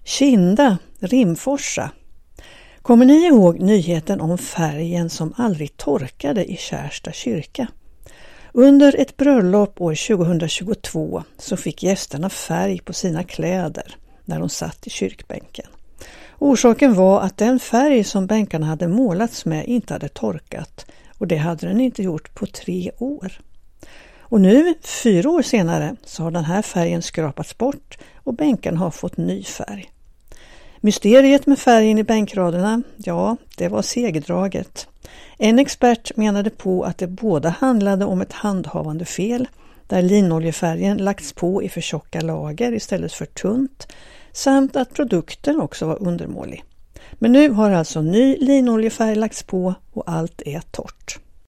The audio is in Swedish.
Kinda, Rimforsa. Kommer ni ihåg nyheten om färgen som aldrig torkade i Kärsta kyrka? Under ett bröllop år 2022 så fick gästerna färg på sina kläder när de satt i kyrkbänken. Orsaken var att den färg som bänkarna hade målats med inte hade torkat, och det hade den inte gjort på 3 år. Och nu, 4 år senare, så har den här färgen skrapats bort och bänkarna har fått ny färg. Mysteriet med färgen i bänkraderna, ja, det var segdraget. En expert menade på att det båda handlade om ett handhavande fel, där linoljefärgen lagts på i för tjocka lager istället för tunt, samt att produkten också var undermålig. Men nu har alltså ny linoljefärg lagts på och allt är torrt.